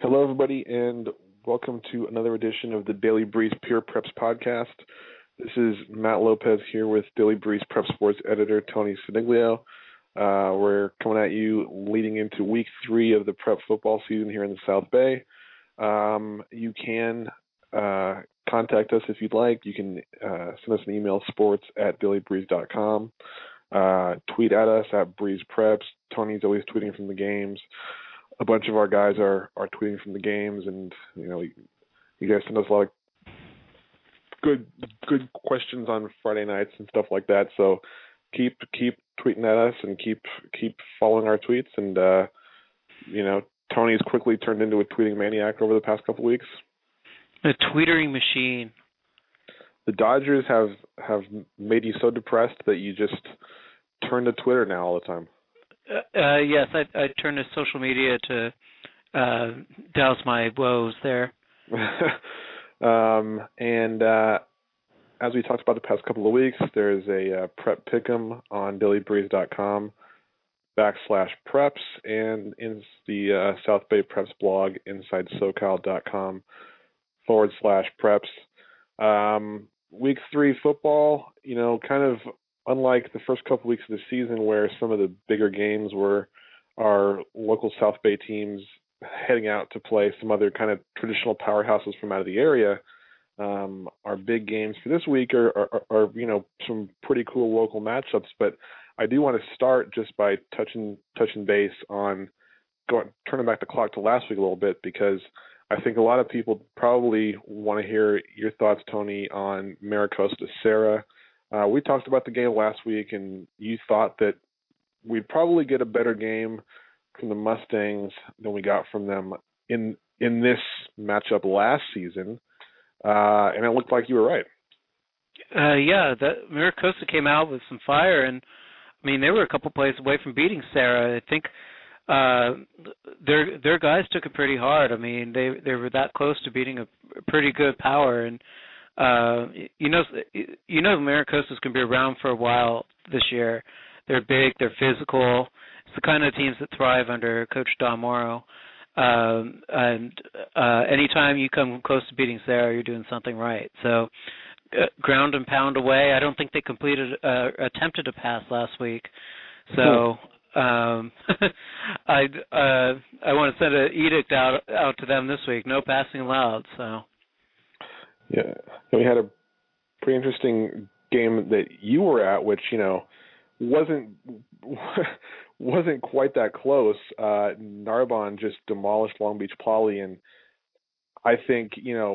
Hello, everybody, and welcome to another edition of the Daily Breeze Pure Preps podcast. This is Matt Lopez here with Daily Breeze Prep Sports editor Tony Siniglio. We're coming at you leading into week 3 of the prep football season here in the South Bay. You can contact us if you'd like. You can send us an email, sports@dailybreeze.com. Tweet at us at Breeze Preps. Tony's always tweeting from the games. A bunch of our guys are tweeting from the games, and you guys send us a lot of good questions on Friday nights and stuff like that. So keep tweeting at us and keep following our tweets. And Tony's quickly turned into a tweeting maniac over the past couple of weeks. A tweetering machine. The Dodgers have made you so depressed that you just turn to Twitter now all the time. Yes, I turn to social media to douse my woes there. And as we talked about the past couple of weeks, there's a prep pick'em on dailybreeze.com/preps and in the South Bay Preps blog, InsideSoCal.com/preps. Week 3 football, kind of unlike the first couple weeks of the season where some of the bigger games were our local South Bay teams heading out to play some other kind of traditional powerhouses from out of the area, our big games for this week are some pretty cool local matchups. But I do want to start just by touching base on turning back the clock to last week a little bit, because I think a lot of people probably want to hear your thoughts, Tony, on Maricosta Serra. We talked about the game last week, and you thought that we'd probably get a better game from the Mustangs than we got from them in this matchup last season, and it looked like you were right. That Maricosta came out with some fire, and they were a couple plays away from beating Serra. I think their guys took it pretty hard. They were that close to beating a pretty good power, and Maricosta's going to be around for a while this year. They're big, they're physical. It's the kind of teams that thrive under Coach Don Morrow. And anytime you come close to beating Serra, you're doing something right. So ground and pound away. I don't think they attempted a pass last week. So I want to send an edict out to them this week. No passing allowed. So. Yeah, we had a pretty interesting game that you were at, which wasn't quite that close. Narbonne just demolished Long Beach Poly, and I think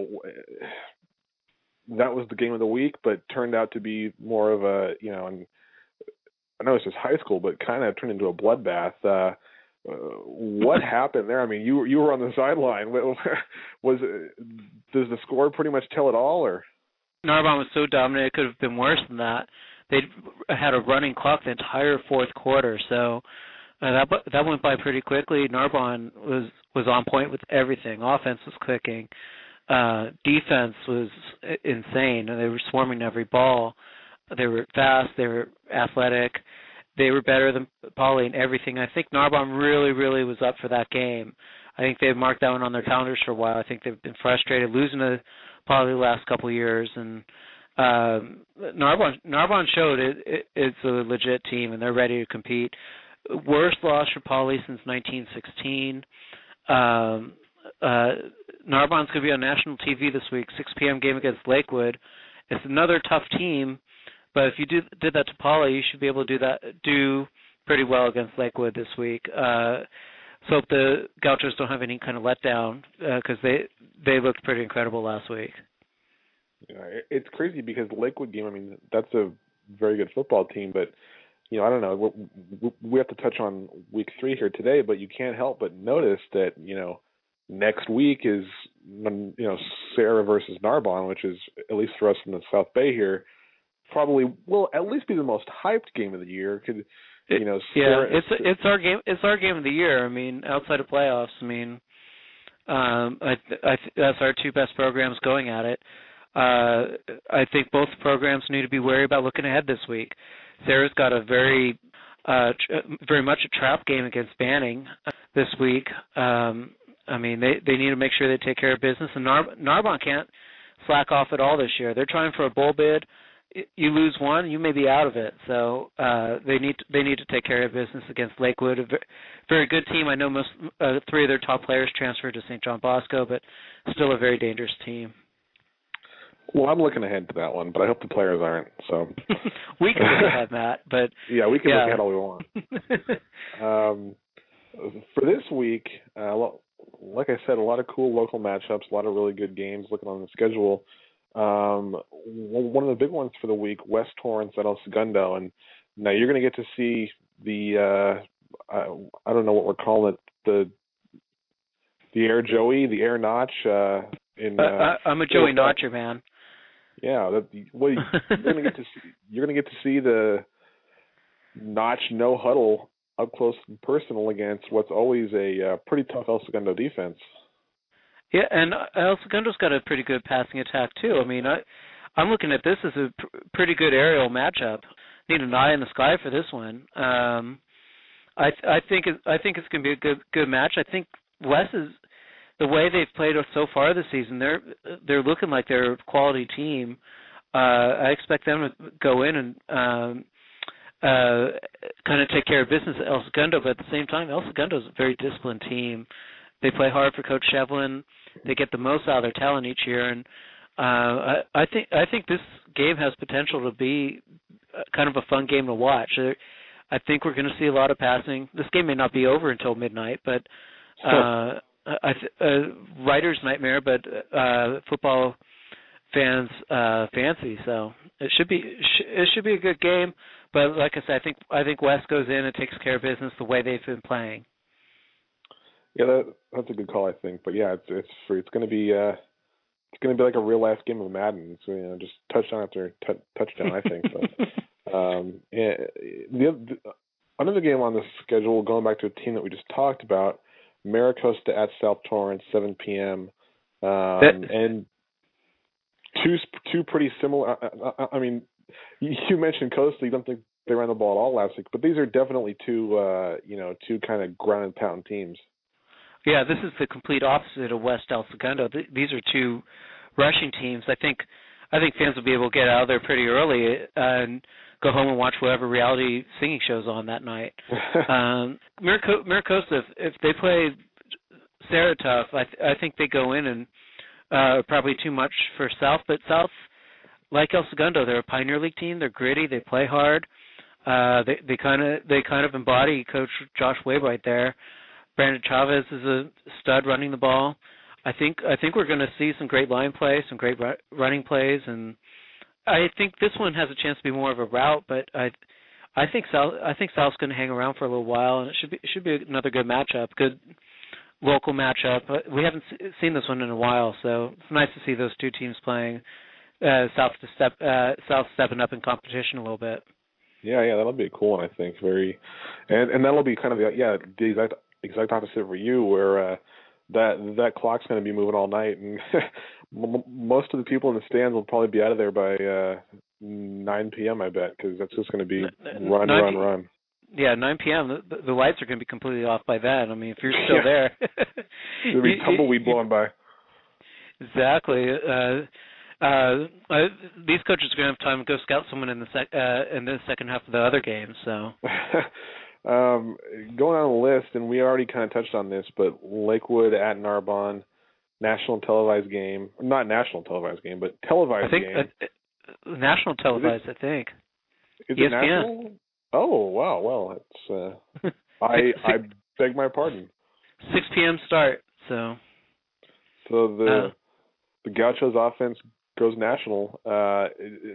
that was the game of the week, but turned out to be more of a and I know it's just high school, but kind of turned into a bloodbath. What happened there? You were on the sideline. Does the score pretty much tell it all, or? Narbonne was so dominant it could have been worse than that. They had a running clock the entire fourth quarter, so that went by pretty quickly. Narbonne was on point with everything. Offense was clicking. Defense was insane, and they were swarming every ball. They were fast. They were athletic. They were better than Poly in everything. I think Narbonne really, really was up for that game. I think they've marked that one on their calendars for a while. I think they've been frustrated losing to Poly the last couple of years. And Narbonne showed it's a legit team, and they're ready to compete. Worst loss for Poly since 1916. Narbonne's going to be on national TV this week, 6 p.m. game against Lakewood. It's another tough team. But if you did that to Poly, you should be able to do pretty well against Lakewood this week. So hope the Gauchos don't have any kind of letdown because they looked pretty incredible last week. Yeah, it's crazy because the Lakewood game, that's a very good football team, but I don't know. We have to touch on week 3 here today, but you can't help but notice that next week is Serra versus Narbonne, which is, at least for us in the South Bay here, probably will at least be the most hyped game of the year. It's our game. It's our game of the year. Outside of playoffs, that's our 2 best programs going at it. I think both programs need to be wary about looking ahead this week. Serra's got a very much a trap game against Banning this week. I mean, they need to make sure they take care of business, and Narbonne can't slack off at all this year. They're trying for a bowl bid. You lose one, you may be out of it. So they need to take care of business against Lakewood, a very good team. I know most 3 of their top players transferred to St. John Bosco, but still a very dangerous team. Well, I'm looking ahead to that one, but I hope the players aren't. So we can look ahead, Matt. But yeah, we can look ahead all we want. For this week, like I said, a lot of cool local matchups, a lot of really good games. Looking on the schedule, one of the big ones for the week, West Torrance at El Segundo, and now you're going to get to see the I don't know what we're calling it, the Air Joey, the Air Notch. I'm a Joey Notcher man. Yeah, you're going to get to see the Notch no huddle up close and personal against what's always a pretty tough El Segundo defense. Yeah, and El Segundo's got a pretty good passing attack too. I mean, I'm looking at this as a pretty good aerial matchup. Need an eye in the sky for this one. I think it's going to be a good match. I think Wes is, the way they've played so far this season, they're looking like they're a quality team. I expect them to go in and kind of take care of business at El Segundo, but at the same time, El Segundo is a very disciplined team. They play hard for Coach Shevlin. They get the most out of their talent each year, and I think this game has potential to be kind of a fun game to watch. I think we're going to see a lot of passing. This game may not be over until midnight, but writer's nightmare, but football fans fancy. So it should be a good game. But like I said, I think West goes in and takes care of business the way they've been playing. Yeah, that's a good call, I think. But yeah, it's going to be like a real life game of Madden. So just touchdown after touchdown, I think. Another game on the schedule, going back to a team that we just talked about, Maricosta at South Torrance, 7 p.m. And two pretty similar. I mean, you mentioned Coastal. You don't think they ran the ball at all last week, but these are definitely two kind of ground and pound teams. Yeah, this is the complete opposite of West El Segundo. These are two rushing teams. I think fans will be able to get out of there pretty early and go home and watch whatever reality singing show's on that night. Maricosta, if they play Sarah tough, I think they go in and probably too much for South. But South, like El Segundo, they're a Pioneer League team. They're gritty. They play hard. They kind of embody Coach Josh Wade right there. Brandon Chavez is a stud running the ball. I think we're going to see some great line plays, some great running plays, and I think this one has a chance to be more of a rout. But I think South's going to hang around for a little while, and it should be another good matchup, good local matchup. We haven't seen this one in a while, so it's nice to see those two teams playing. South stepping up in competition a little bit. Yeah, that'll be a cool one, I think. And that'll be kind of the exact opposite for you, where that clock's going to be moving all night, and most of the people in the stands will probably be out of there by 9 p.m. I bet, because that's just going to be run. Yeah, 9 p.m. The lights are going to be completely off by then. I mean, if you're still there, there'll be tumbleweed blowing by. Exactly. These coaches are going to have time to go scout someone in the second half of the other game. So. Going on the list, and we already kind of touched on this, but Lakewood at Narbonne, national televised game. Not national televised game, but televised game. National televised, I think. Is it national? Oh, wow. Well, it's I beg my pardon. 6 p.m. start, so. So the Gauchos offense goes national. Are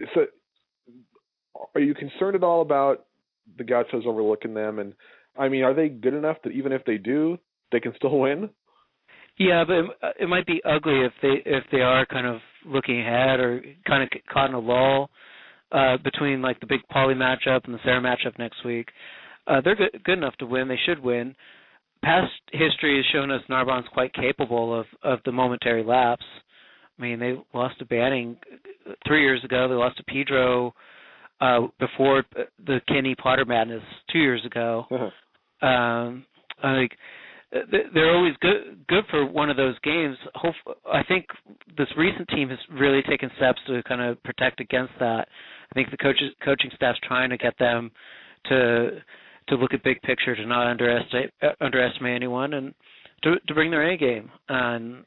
you concerned at all about the Gauchos overlooking them? And I mean, are they good enough that even if they do, they can still win? Yeah, but it might be ugly if they are kind of looking ahead or kind of caught in a lull between like the big Poly matchup and the Sarah matchup next week. They're good enough to win. They should win. Past history has shown us Narbonne's quite capable of the momentary lapse. I mean, they lost to Banning 3 years ago. They lost to Pedro before the Kenny Potter madness 2 years ago. they're always good for one of those games. I think this recent team has really taken steps to kind of protect against that. I think the coaching staff's trying to get them to look at big picture, to not underestimate anyone, and to bring their A game. And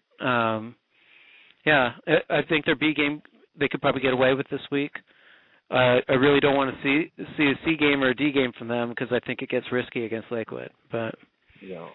I think their B game they could probably get away with this week. I really don't want to see a C game or a D game from them because I think it gets risky against Lakewood. But yeah.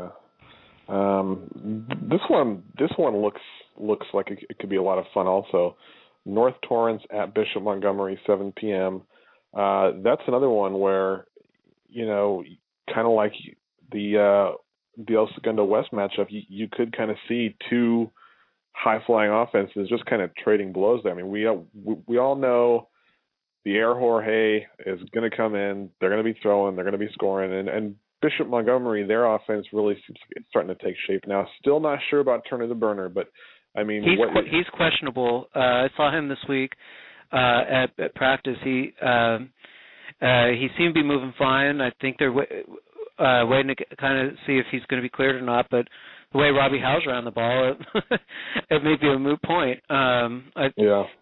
This one looks like it could be a lot of fun. Also, North Torrance at Bishop Montgomery, 7 p.m. That's another one where, kind of like the El Segundo West matchup, you could kind of see two high-flying offenses just kind of trading blows there. I mean, we all know the Air Jorge is going to come in. They're going to be throwing. They're going to be scoring. And Bishop Montgomery, their offense really seems like it's starting to take shape now. Still not sure about Turner the Burner, but I mean, he's questionable. I saw him this week at practice. He seemed to be moving fine. I think they're waiting to kind of see if he's going to be cleared or not. But the way Robbie Howe's ran the ball, it may be a moot point. I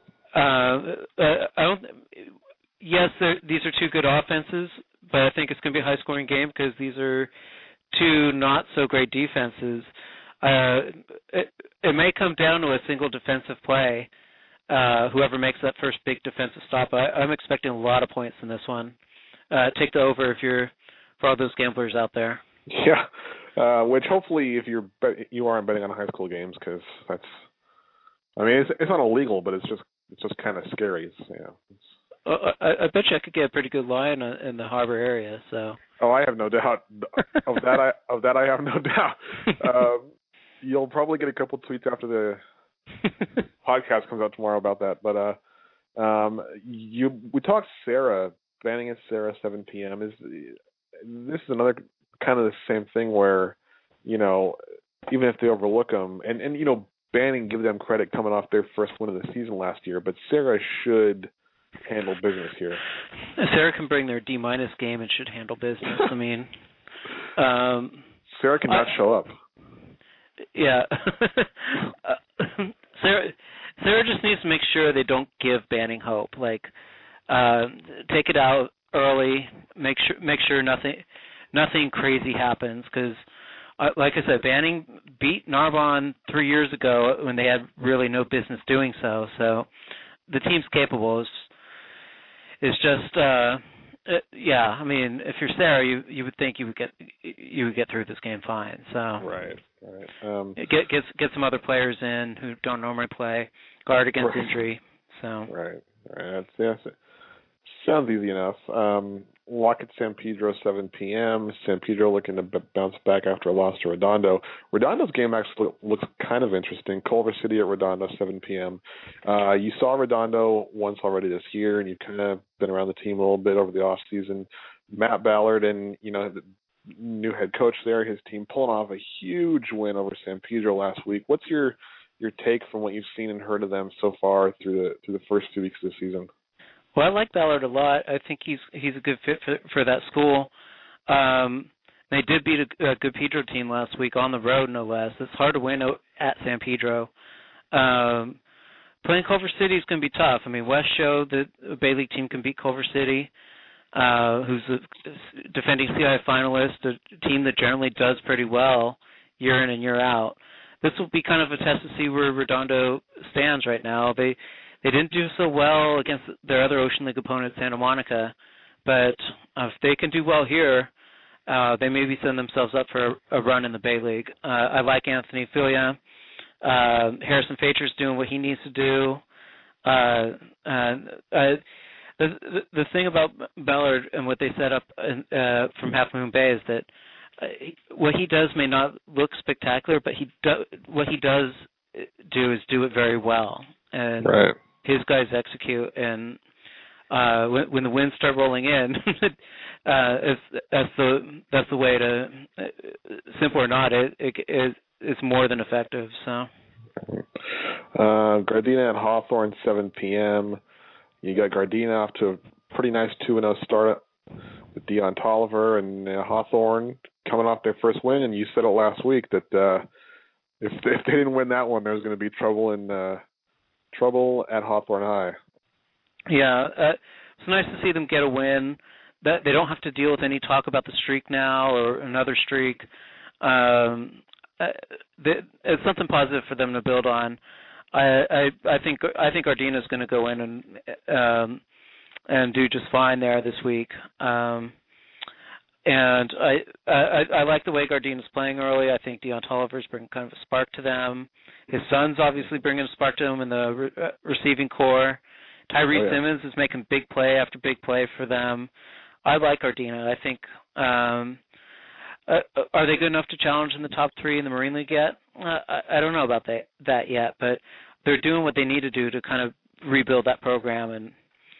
don't. Yes, these are two good offenses, but I think it's going to be a high-scoring game because these are two not-so-great defenses. It may come down to a single defensive play. Whoever makes that first big defensive stop, I'm expecting a lot of points in this one. Take the over for all those gamblers out there. Yeah, which hopefully if you aren't betting on high school games, because it's not illegal, but it's just kind of scary. I bet you I could get a pretty good line in the Harbor area. So. Oh, I have no doubt of that. I have no doubt. You'll probably get a couple tweets after the podcast comes out tomorrow about that. But we talked Sarah, Banning at Sarah, 7 p.m. This is another kind of the same thing where, even if they overlook them, and Banning, give them credit coming off their first win of the season last year, but Sarah should handle business here. Sarah can bring their D- game and should handle business. I mean, Sarah cannot show up. Yeah. Sarah just needs to make sure they don't give Banning hope. Like, take it out early. Make sure nothing crazy happens. Because, like I said, Banning beat Narbonne 3 years ago when they had really no business doing so. So, the team's capable. It's just, I mean, if you're Sarah, you would think you would get through this game fine. So right. Get some other players in who don't normally play, guard against injury. So right. That's sounds easy enough. Lockett San Pedro, 7 p.m. San Pedro looking to bounce back after a loss to Redondo. Redondo's game actually looks kind of interesting. Culver City at Redondo, 7 p.m. You saw Redondo once already this year, and you've kind of been around the team a little bit over the off season. Matt Ballard and the new head coach there, his team pulling off a huge win over San Pedro last week. What's your take from what you've seen and heard of them so far through the first 2 weeks of the season? Well, I like Ballard a lot. I think he's a good fit for that school. They did beat a good Pedro team last week on the road, no less. It's hard to win at San Pedro. Playing Culver City is going to be tough. I mean, West showed that a Bay League team can beat Culver City, who's a defending CI finalist, a team that generally does pretty well year in and year out. This will be kind of a test to see where Redondo stands right now. They didn't do so well against their other Ocean League opponent, Santa Monica, but if they can do well here, they maybe send themselves up for a run in the Bay League. I like Anthony Filia. Harrison Fater's doing what he needs to do. The thing about Ballard and what they set up from Half Moon Bay is that what he does may not look spectacular, but what he does do is do it very well. And right. His guys execute, and when the wins start rolling in, that's the way to. Simple or not, it's more than effective. So, Gardena at Hawthorne, 7 p.m. You got Gardena off to a pretty nice 2-0 start with Dion Tolliver, and Hawthorne coming off their first win, and you said it last week that if they didn't win that one, there was going to be trouble at Hawthorne High. Yeah, it's nice to see them get a win. That they don't have to deal with any talk about the streak now or another streak. It's something positive for them to build on. I think Ardena is going to go in and do just fine there this week. And I like the way Gardena's playing early. I think Deon Tolliver's bringing kind of a spark to them. His son's obviously bringing a spark to him in the receiving core. Tyree Simmons is making big play after big play for them. I like Ardena. I think are they good enough to challenge in the top 3 in the Marine League yet? I don't know about that yet, but they're doing what they need to do to kind of rebuild that program. And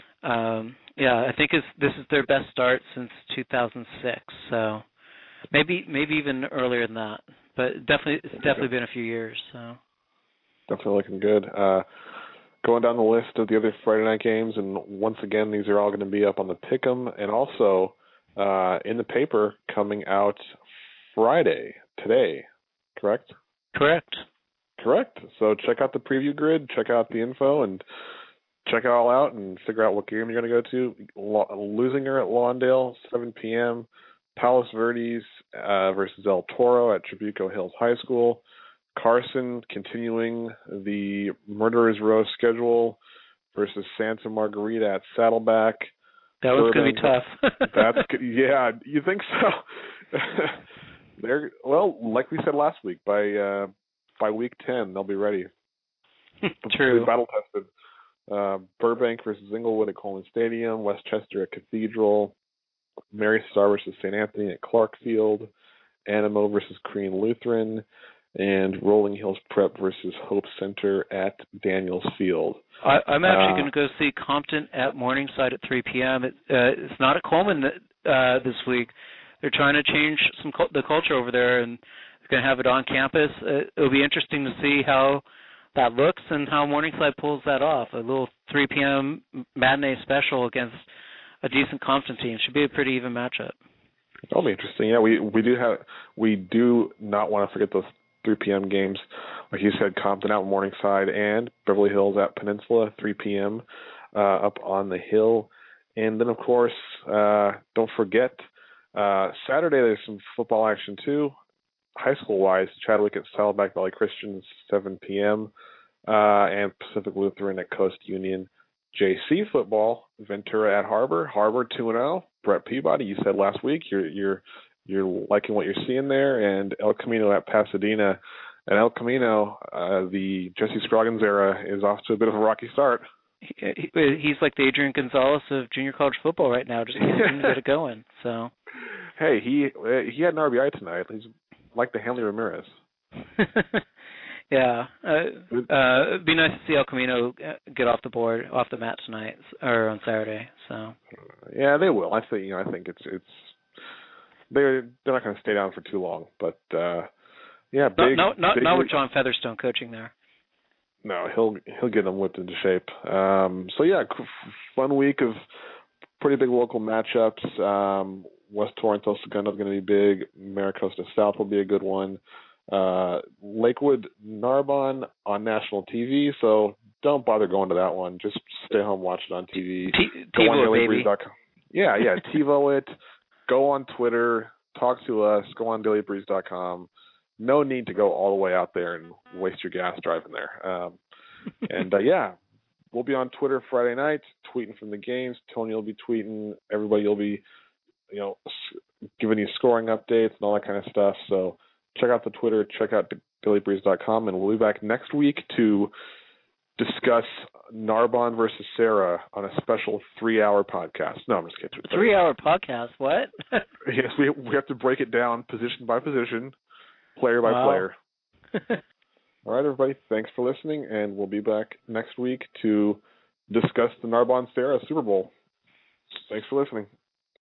I think this is their best start since 2006. So maybe even earlier than that, but it's definitely been a few years. So definitely looking good. Going down the list of the other Friday night games, and once again, these are all going to be up on the Pick'em, and also in the paper coming out Friday, today, correct? Correct. So check out the preview grid, check out the info, and check it all out and figure out what game you're going to go to. Lusinger at Lawndale, 7 p.m. Palos Verdes versus El Toro at Trabuco Hills High School. Carson continuing the Murderer's Row schedule versus Santa Margarita at Saddleback. That was going to be tough. Yeah, you think so? Like we said last week, by week 10 they'll be ready. True. Battle tested. Burbank versus Inglewood at Coleman Stadium. Westchester at Cathedral. Mary Star versus St. Anthony at Clark Field. Animo versus Crean Lutheran. And Rolling Hills Prep versus Hope Center at Daniels Field. I'm actually going to go see Compton at Morningside at 3 p.m. It's not at Coleman this week. They're trying to change the culture over there, and they're going to have it on campus. It'll be interesting to see how that looks and how Morningside pulls that off. A little 3 p.m. matinee special against a decent Compton team. Should be a pretty even matchup. That'll be interesting. Yeah, we do not want to forget those 3 p.m. games. Like you said, Compton out Morningside and Beverly Hills at Peninsula, 3 p.m. Up on the hill. And then, of course, don't forget, Saturday there's some football action too, high school-wise. Chadwick at Saddleback Valley Christian, 7 p.m. And Pacific Lutheran at Coast Union. JC football, Ventura at Harbor 2-0. Brett Peabody, you said last week you're liking what you're seeing there, and El Camino at Pasadena. And El Camino, the Jesse Scroggins era, is off to a bit of a rocky start. He's like the Adrian Gonzalez of junior college football right now, just can't seem to get it going. So, hey, he had an RBI tonight. He's like the Hanley Ramirez. Yeah, it'd be nice to see El Camino get off the mat tonight or on Saturday. So, yeah, they will. I think it's. They're not going to stay down for too long, but yeah, not with John Featherstone coaching there. No, he'll get them whipped into shape. So yeah, fun week of pretty big local matchups. West Toronto Sagunda is going to be big. Maricosta South will be a good one. Lakewood Narbonne on national TV, so don't bother going to that one. Just stay home, watch it on TV. Go on dailybreeze.com. Yeah, TiVo it. Go on Twitter, talk to us, go on dailybreeze.com. No need to go all the way out there and waste your gas driving there. Yeah, we'll be on Twitter Friday night, tweeting from the games. Tony will be tweeting. Everybody will be, giving you scoring updates and all that kind of stuff. So check out the Twitter, check out dailybreeze.com, and we'll be back next week to discuss Narbonne versus Sarah on a special 3-hour podcast. No, I'm just kidding. 3-hour podcast? What? Yes, we have to break it down position by position, player by player. All right, everybody, thanks for listening, and we'll be back next week to discuss the Narbonne Sarah Super Bowl. Thanks for listening.